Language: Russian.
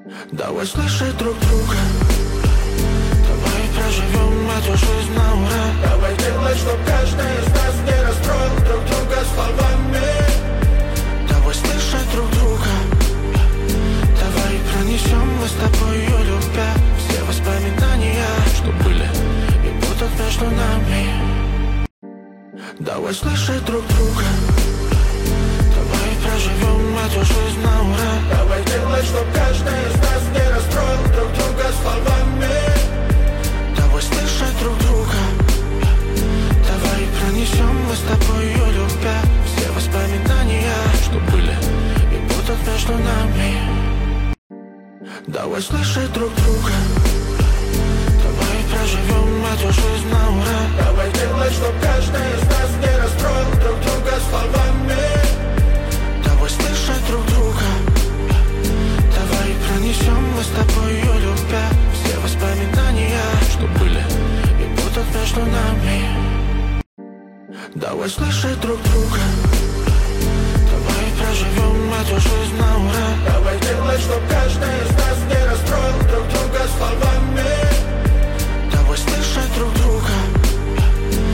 Давай слышать друг друга. Давай проживем эту жизнь на ура. Давай делать, чтоб каждый из нас не расстроил друг друга словами. Давай слышать друг друга. Давай пронесем мы с тобой ее любя все воспоминания, что были и будут между нами. Давай слышать друг друга. Давай проживем эту жизнь на ура. Давай делать, чтоб каждый из нас не расстроил друг друга словами. Давай слышать друг друга. Давай пронесем мы с тобой ее любя все воспоминания, что были и будут между нами. Давай слышать друг друга. Давай проживем эту жизнь на ура. Давай делать, чтоб каждый из нас не расстроил друг друга словами. Давай слышать друг друга. Давай пронесем мы с тобой ее любя все воспоминания, что были и будут между нами. Давай слышать друг друга.